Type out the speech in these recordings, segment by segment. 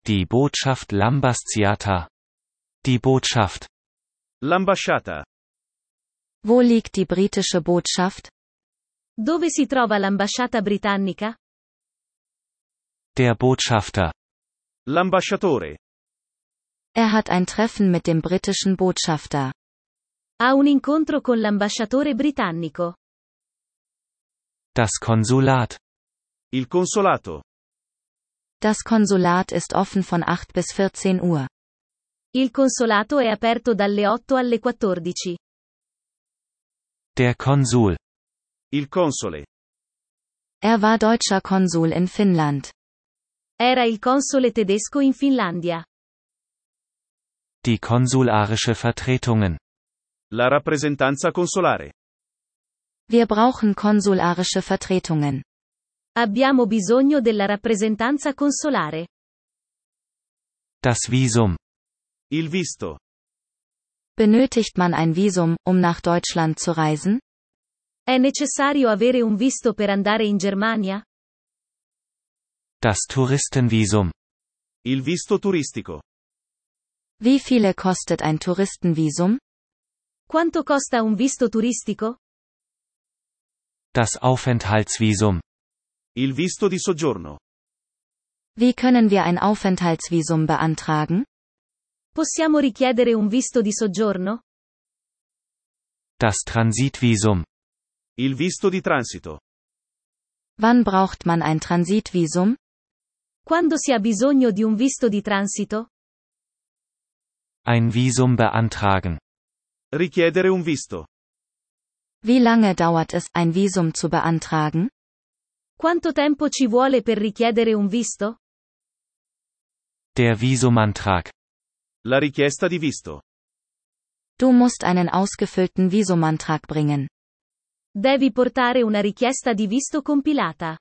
Die Botschaft Lambaziata. Die Botschaft. L'ambasciata. Wo liegt die britische Botschaft? Dove si trova l'ambasciata britannica? Der Botschafter. L'ambasciatore. Er hat ein Treffen mit dem britischen Botschafter. Ha un incontro con l'ambasciatore britannico. Das Konsulat. Il consolato. Das Konsulat ist offen von 8 bis 14 Uhr. Il consolato è aperto dalle 8 alle 14. Der Konsul. Il console. Er war deutscher Konsul in Finnland. Era il console tedesco in Finlandia. Die konsularische Vertretungen. La rappresentanza consolare. Wir brauchen konsularische Vertretungen. Abbiamo bisogno della rappresentanza consolare. Das Visum. Il visto. Benötigt man ein Visum, um nach Deutschland zu reisen? È necessario avere un visto per andare in Germania? Das Touristenvisum. Il visto turistico. Wie viele kostet ein Touristenvisum? Quanto costa un visto turistico? Das Aufenthaltsvisum. Il visto di soggiorno. Wie können wir ein Aufenthaltsvisum beantragen? Possiamo richiedere un visto di soggiorno? Das Transitvisum. Il visto di transito. Wann braucht man ein Transitvisum? Quando si ha bisogno di un visto di transito? Ein Visum beantragen. Richiedere un visto. Wie lange dauert es, ein Visum zu beantragen? Quanto tempo ci vuole per richiedere un visto? Der Visumantrag. La richiesta di visto. Du musst einen ausgefüllten Visumantrag bringen. Devi portare una richiesta di visto compilata.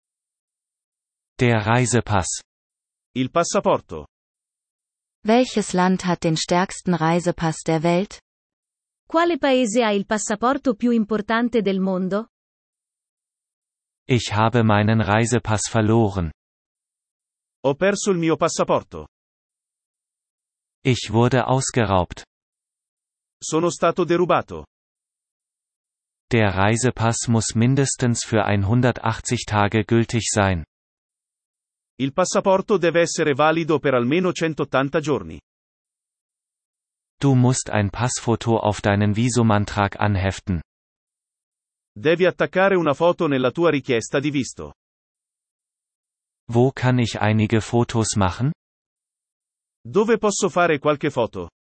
Der Reisepass. Il passaporto. Welches Land hat den stärksten Reisepass der Welt? Quale paese ha il passaporto più importante del mondo? Ich habe meinen Reisepass verloren. Ho perso il mio passaporto. Ich wurde ausgeraubt. Sono stato derubato. Der Reisepass muss mindestens für 180 Tage gültig sein. Il passaporto deve essere valido per almeno 180 giorni. Du musst ein Passfoto auf deinen Visumantrag anheften. Devi attaccare una foto nella tua richiesta di visto. Wo kann ich einige Fotos machen? Dove posso fare qualche foto?